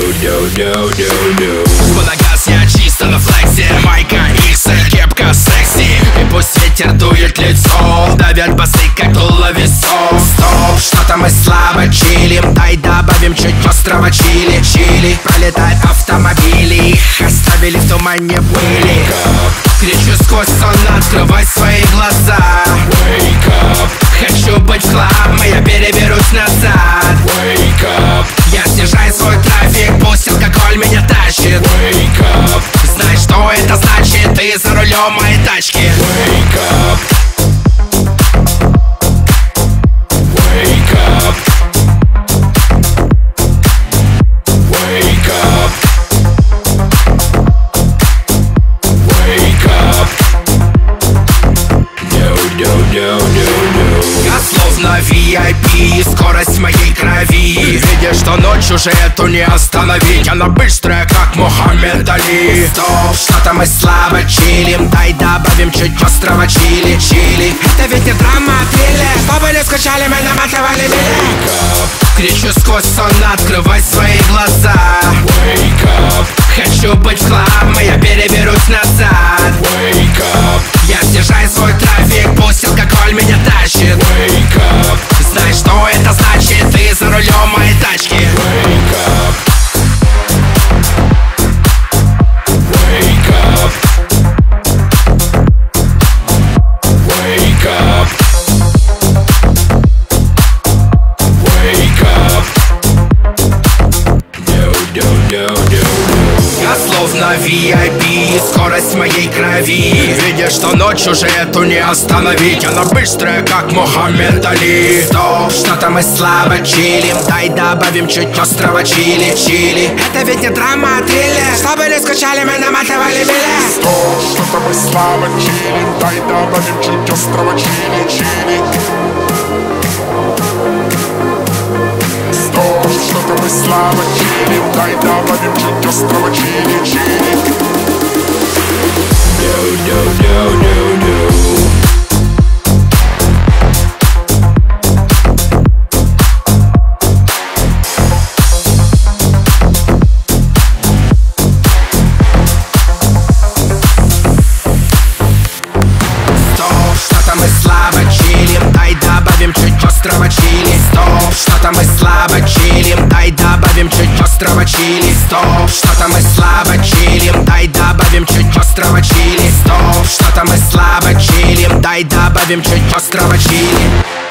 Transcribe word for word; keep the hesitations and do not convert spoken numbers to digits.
Моногаз, я чисто на флексе. Майка икс, кепка секси. И пусть ветер дует лицо, давят басы, как дуло весов. Стоп, что-то мы слабо чилим. Дай добавим чуть острого чили. Чили, пролетают автомобили. Их оставили в тумане пыли. Кричу сквозь сон, открывай свои глаза. Wake up. Хочу быть в хлам, и я переберусь назад. Wake up. Я снижаю свой трафик, пусть алкоголь меня тащит. Wake up. Знаешь, что это значит? Ты за рулем моей тачки. Wake up. Wake up. Wake up. Wake up. No, no, no, no, no. Я словно ви ай пи, скорость моей крови. Видишь, что ночь уже эту не остановить. Она быстрая, как Мухаммед Али. Стоп, что-то мы слабо чилим. Дай добавим чуть острого чили. Чили, это ведь не драма, а триллер. Чтобы не скучали, мы наматывали билет. Кричу сквозь сон, открывай свои глаза. Wake up. Хочу быть в хлам, и я переберусь назад. Wake up. Я снижаю свой трафик, пусть алкоголь меня тащит. Wake up. Знаешь, что это значит? Ты за рулем моей тачки. Wake up. Wake up. Wake up. Wake up. No, no, no, no, no. Я словно ви ай пи, скорость моей крови. Видишь, что ночь уже эту не остановить. Она быстрая, как Мухаммед Али. Стоп, что-то мы слабо чилим. Дай добавим чуть острого чили. Чили, это ведь не драма, а триллер. Чтобы не скучали, мы наматывали билет. Стоп, что-то мы слабо чилим. Дай добавим чуть острого чили, чили. Стоп, что-то мы слабо чилим. Дай добавим чуть острого чили, чили. No, no, no, no, no. Что-то мы слабо чилим, дай добавим чуть острого чили. Стоп, что-то мы слабо чилим, дай добавим чуть острого чили. Стоп, что-то мы слабо чилим, дай добавим чуть острого чили. Стоп, что-то мы слабо чилим, дай добавим чуть острого чили.